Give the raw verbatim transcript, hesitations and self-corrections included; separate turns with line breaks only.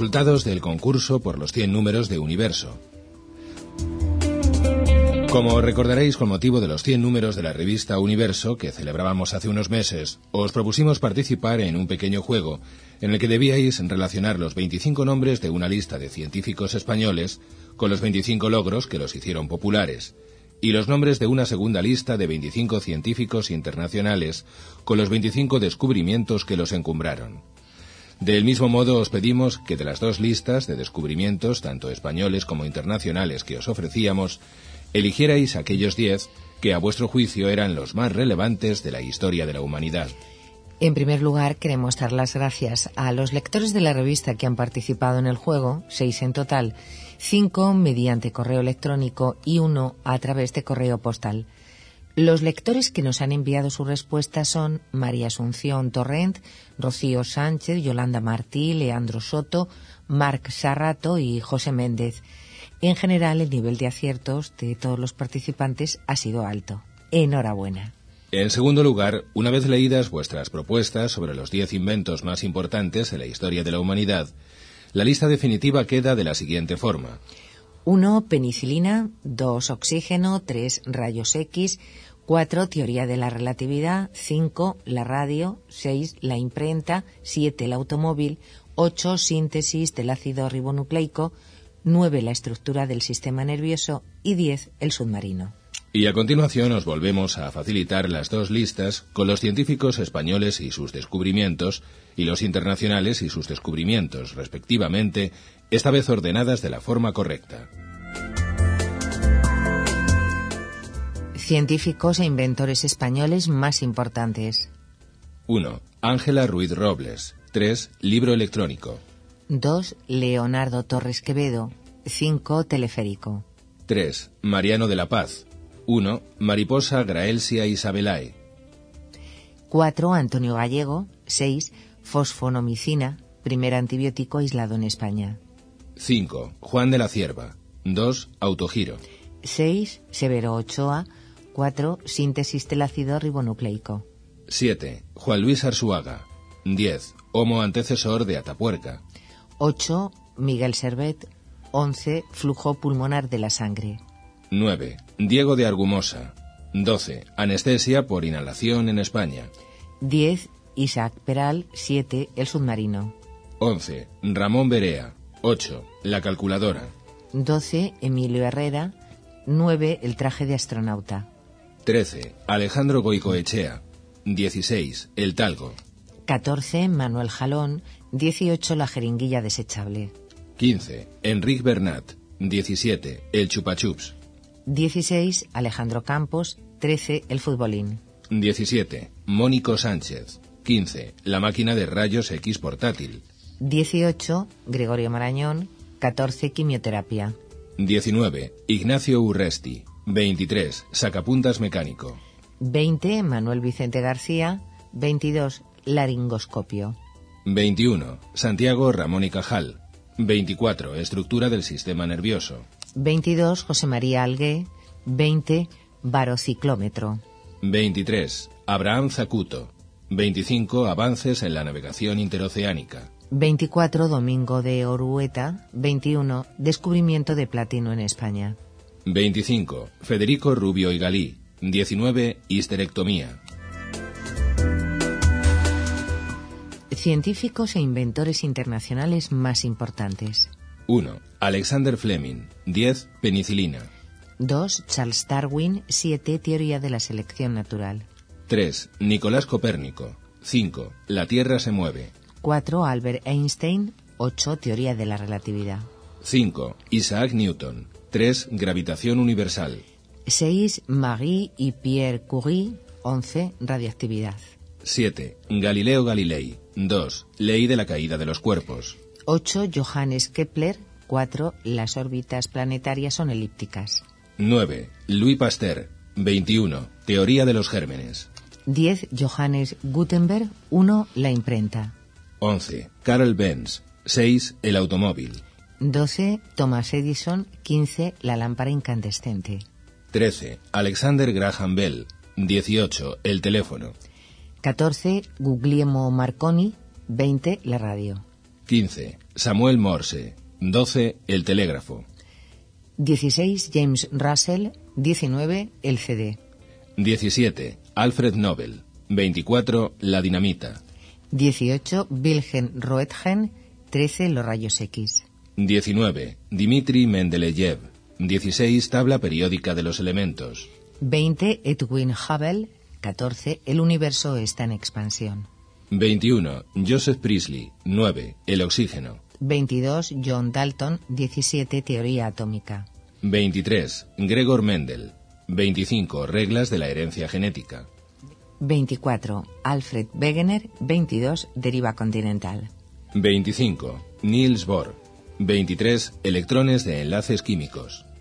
Resultados del concurso por los cien números de Universo. Como recordaréis, con motivo de los cien números de la revista Universo, que celebrábamos hace unos meses, os propusimos participar en un pequeño juego en el que debíais relacionar los veinticinco nombres de una lista de científicos españoles con los veinticinco logros que los hicieron populares, y los nombres de una segunda lista de veinticinco científicos internacionales con los veinticinco descubrimientos que los encumbraron. Del mismo modo, os pedimos que de las dos listas de descubrimientos, tanto españoles como internacionales, que os ofrecíamos, eligierais aquellos diez que a vuestro juicio eran los más relevantes de la historia de la humanidad.
En primer lugar, queremos dar las gracias a los lectores de la revista que han participado en el juego, seis en total, cinco mediante correo electrónico y uno a través de correo postal. Los lectores que nos han enviado su respuesta son María Asunción Torrent, Rocío Sánchez, Yolanda Martí, Leandro Soto, Marc Sarrato y José Méndez. En general, el nivel de aciertos de todos los participantes ha sido alto. Enhorabuena.
En segundo lugar, una vez leídas vuestras propuestas sobre los diez inventos más importantes en la historia de la humanidad, la lista definitiva queda de la siguiente forma.
uno. Penicilina. dos. Oxígeno. tres. Rayos X. cuatro. Teoría de la relatividad. cinco. La radio. seis. La imprenta. siete. El automóvil. ocho. Síntesis del ácido ribonucleico. nueve. La estructura del sistema nervioso. Y diez. El submarino.
Y a continuación os volvemos a facilitar las dos listas con los científicos españoles y sus descubrimientos y los internacionales y sus descubrimientos, respectivamente, esta vez ordenadas de la forma correcta.
Científicos e inventores españoles más importantes.
uno. Ángela Ruiz Robles. tres. Libro electrónico.
dos. Leonardo Torres Quevedo. cinco. Teleférico.
tres. Mariano de la Paz. uno. Mariposa Graelsia Isabelae.
cuatro. Antonio Gallego. seis. Fosfonomicina, primer antibiótico aislado en España.
cinco. Juan de la Cierva. dos. Autogiro.
seis. Severo Ochoa. cuatro. Síntesis del ácido ribonucleico.
siete. Juan Luis Arzuaga. diez. Homo antecesor de Atapuerca.
ocho. Miguel Servet. once. Flujo pulmonar de la sangre.
nueve. Diego de Argumosa. doce. Anestesia por inhalación en España.
diez. Isaac Peral. siete. El submarino.
once. Ramón Berea. ocho. La calculadora.
doce. Emilio Herrera. nueve. El traje de astronauta.
trece. Alejandro Goicoechea. dieciséis. El talgo.
catorce. Manuel Jalón. dieciocho. La jeringuilla desechable.
quince. Enric Bernat. diecisiete. El chupachups.
dieciséis. Alejandro Campos. trece. El futbolín.
diecisiete. Mónico Sánchez. quince. La máquina de rayos X portátil.
dieciocho. Gregorio Marañón. catorce. Quimioterapia.
diecinueve. Ignacio Urresti. veintitrés. Sacapuntas mecánico.
veinte. Manuel Vicente García. veintidós. Laringoscopio.
veintiuno. Santiago Ramón y Cajal. veinticuatro. Estructura del sistema nervioso.
veintidós. José María Algué. veinte. Barociclómetro.
veintitrés. Abraham Zacuto. veinticinco. Avances en la navegación interoceánica.
veinticuatro. Domingo de Orueta. veintiuno. Descubrimiento de platino en España.
veinticinco. Federico Rubio y Galí. diecinueve. Histerectomía.
Científicos e inventores internacionales más importantes.
uno. Alexander Fleming. diez. Penicilina.
dos. Charles Darwin. siete. Teoría de la selección natural.
tres. Nicolás Copérnico. cinco. La Tierra se mueve.
cuatro. Albert Einstein. ocho. Teoría de la relatividad.
cinco. Isaac Newton. tres. Gravitación universal.
seis. Marie y Pierre Curie. once. Radioactividad.
siete. Galileo Galilei. dos. Ley de la caída de los cuerpos.
ocho. Johannes Kepler. cuatro. Las órbitas planetarias son elípticas.
nueve. Louis Pasteur. veintiuno. Teoría de los gérmenes.
diez. Johannes Gutenberg. uno. La imprenta.
once. Carl Benz. seis. El automóvil.
doce. Thomas Edison. quince. La lámpara incandescente.
trece. Alexander Graham Bell. dieciocho. El teléfono.
catorce. Guglielmo Marconi. veinte. La radio.
quince. Samuel Morse. doce. El telégrafo.
dieciséis. James Russell. diecinueve. El C D.
diecisiete. Alfred Nobel. veinticuatro. La dinamita.
dieciocho. Wilhelm Roentgen. trece. Los rayos X.
diecinueve. Dmitri Mendeleev. dieciséis. Tabla periódica de los elementos.
veinte. Edwin Hubble. catorce. El universo está en expansión.
veintiuno. Joseph Priestley. nueve. El oxígeno.
veintidós. John Dalton. diecisiete. Teoría atómica.
veintitrés. Gregor Mendel. veinticinco. Reglas de la herencia genética.
veinticuatro. Alfred Wegener. veintidós. Deriva continental.
veinticinco. Niels Bohr. veintitrés. Electrones de enlaces químicos.